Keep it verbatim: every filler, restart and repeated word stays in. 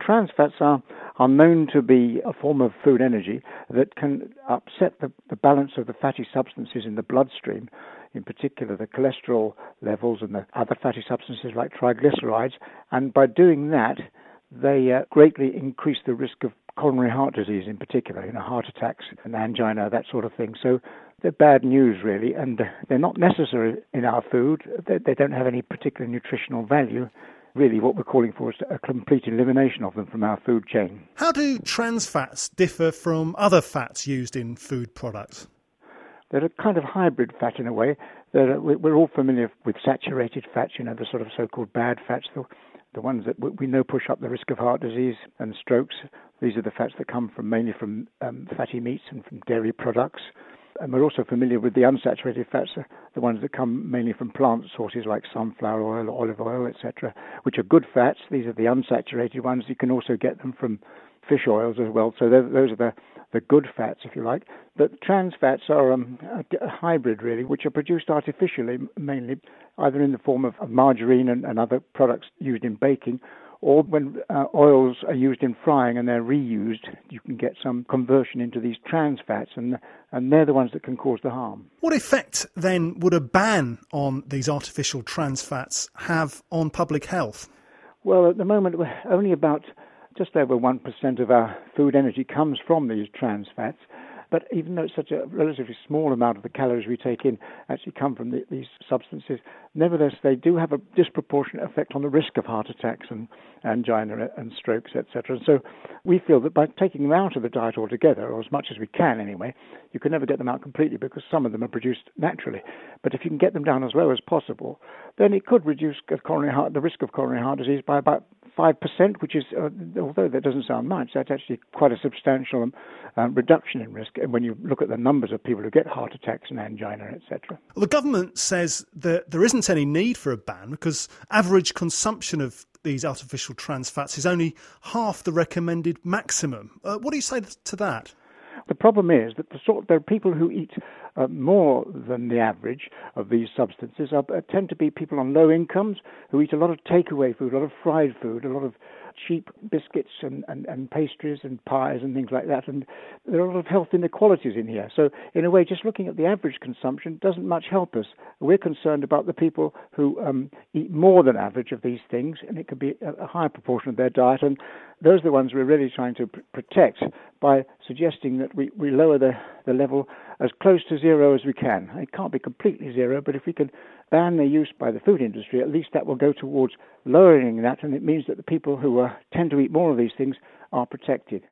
trans fats are, are known to be a form of food energy that can upset the, the balance of the fatty substances in the bloodstream, in particular the cholesterol levels and the other fatty substances like triglycerides. And by doing that, they uh, greatly increase the risk of coronary heart disease in particular, you know, heart attacks and angina, that sort of thing. So they're bad news, really, and they're not necessary in our food. They, they don't have any particular nutritional value. Really, what we're calling for is a complete elimination of them from our food chain. How do trans fats differ from other fats used in food products? They're a kind of hybrid fat in a way. They're, we're all familiar with saturated fats, you know, the sort of so-called bad fats, the, the ones that we know push up the risk of heart disease and strokes. These are the fats that come from mainly from um, fatty meats and from dairy products. And we're also familiar with the unsaturated fats, the ones that come mainly from plant sources like sunflower oil, olive oil, et cetera, which are good fats. These are the unsaturated ones. You can also get them from fish oils as well. So those are the, the good fats, if you like. But trans fats are um, a, a hybrid, really, which are produced artificially, mainly, either in the form of margarine and, and other products used in baking, or when uh, oils are used in frying and they're reused, you can get some conversion into these trans fats, and and they're the ones that can cause the harm. What effect, then, would a ban on these artificial trans fats have on public health? Well, at the moment, we're only about just over one percent of our food energy comes from these trans fats. But even though it's such a relatively small amount of the calories we take in actually come from the, these substances, nevertheless, they do have a disproportionate effect on the risk of heart attacks and angina and strokes, et cetera. And so we feel that by taking them out of the diet altogether, or as much as we can anyway, you can never get them out completely because some of them are produced naturally. But if you can get them down as low as possible, then it could reduce coronary heart, the risk of coronary heart disease by about five percent, which is, uh, although that doesn't sound much, that's actually quite a substantial um, uh, reduction in risk. And when you look at the numbers of people who get heart attacks and angina, et cetera. Well, the government says that there isn't any need for a ban because average consumption of these artificial trans fats is only half the recommended maximum. Uh, what do you say to that? The problem is that the sort, there are people who eat uh, more than the average of these substances are, uh, tend to be people on low incomes who eat a lot of takeaway food, a lot of fried food, a lot of cheap biscuits and, and, and pastries and pies and things like that. And there are a lot of health inequalities in here. So in a way, just looking at the average consumption doesn't much help us. We're concerned about the people who um, eat more than average of these things, and it could be a, a higher proportion of their diet. And those are the ones we're really trying to pr- protect by suggesting that we, we lower the, the level as close to zero as we can. It can't be completely zero, but if we can ban their use by the food industry, at least that will go towards lowering that, and it means that the people who uh, tend to eat more of these things are protected.